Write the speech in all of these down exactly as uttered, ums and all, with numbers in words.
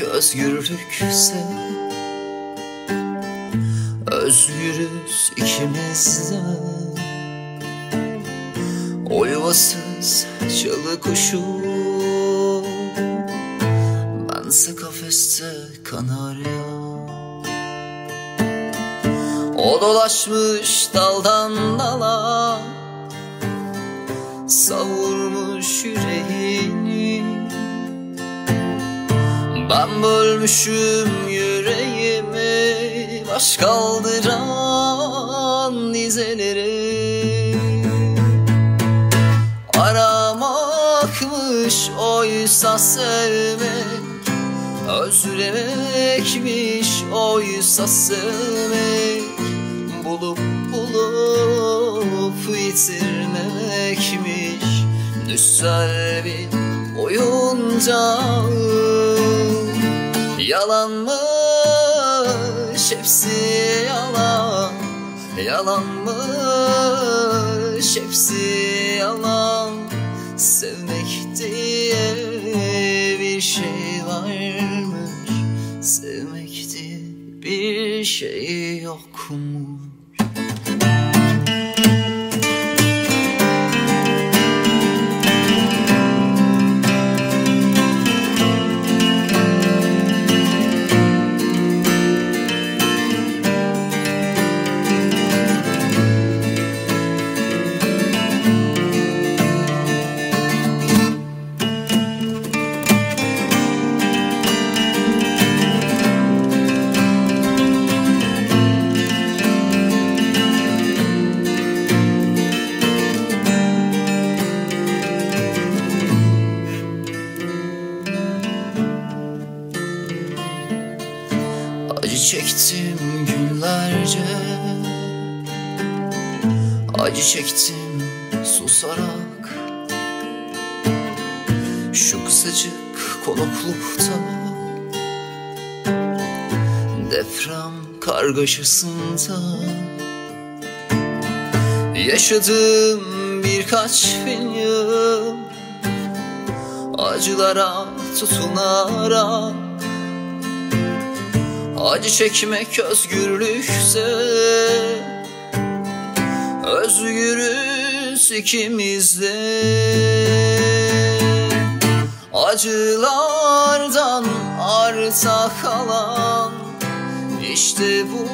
özgürlükse, özgürüz ikimiz de. O yuvasız çalı kuşu, bense kafeste kanarya. O dolaşmış daldan dala, savurmuş yüreğini. Ben bölmüşüm yüreğimi, baş kaldıran dizeleri. Aramakmış oysa sevmek, özlemekmiş oysa sevmek. Bulup bulup yitirmekmiş düşsel bir oyuncağı. Yalanmış hepsi yalan, yalanmış hepsi yalan. Sevmek diye bir şey varmış, sevmek diye bir şey yokmuş. Acı çektim günlerce, acı çektim susarak. Şu kısacık konuklukta, deprem kargaşasında. Yaşadım birkaç bin yıl, acılara tutunarak. Acı çekmek özgürlükse, özgürüz ikimiz de. Acılardan arta kalan işte bu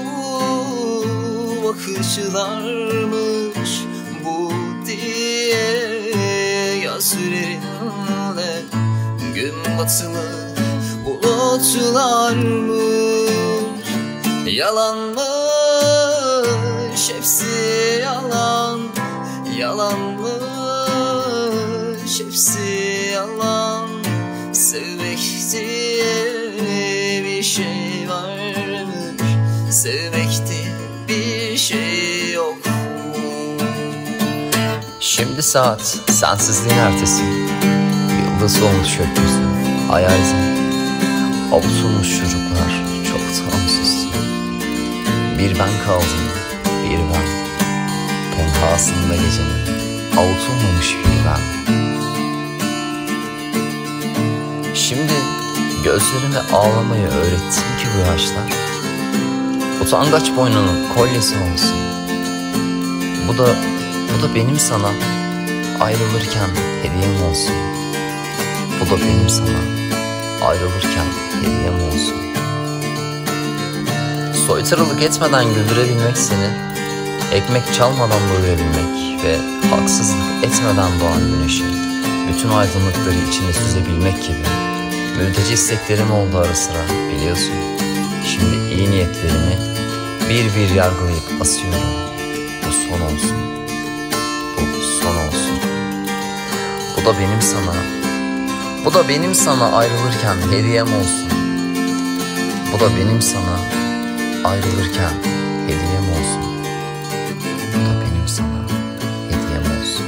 bakışlarmış. Bu diye gözlerinle gün batılı bulutlarmış. Yalanmış hepsi yalan, yalanmış hepsi yalan. Sevmek diye bir şey varmış, sevmek diye bir şey yok. Şimdi saat sensizliğin ertesi, yıldız olmuş gökyüzü, hayal izin. Avutulmuş çocuklar çoktan sustu. Bir ben kaldım, bir ben. Tenhasında gecenin avutulmamış bir ben. Şimdi gözlerime ağlamayı öğrettim ki bu yaşlar. Utangaç boynunun kolyesi olsun. Bu da, bu da benim sana ayrılırken hediyem olsun. Bu da benim sana ayrılırken hediyem olsun. Soytarılık etmeden güldürebilmek seni, ekmek çalmadan doyurabilmek ve haksızlık etmeden doğan güneşi bütün aydınlıkları içine süzebilmek gibi mülteci isteklerim oldu ara sıra, biliyorsun. Şimdi iyi niyetlerimi bir bir yargılayıp asıyorum. Bu son olsun. Bu son olsun. Bu da benim sana, bu da benim sana ayrılırken hediyem olsun. Bu da benim sana ayrılırken hediyem olsun. Bu da benim sana hediyem olsun.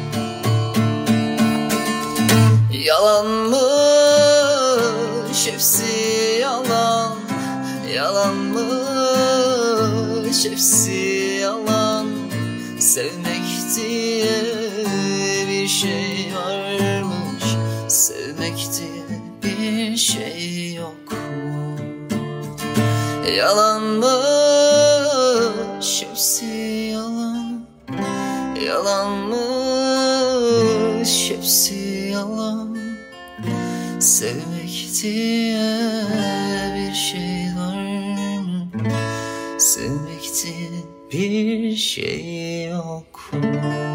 Yalanmış hepsi yalan, yalanmış hepsi yalan. Sevmek diye bir şey varmış, sevmek diye bir şey yok. Yalanmış hepsi yalan, yalanmış hepsi yalan. Sevmek diye bir şey var mı? Sevmek diye bir şey yok mu?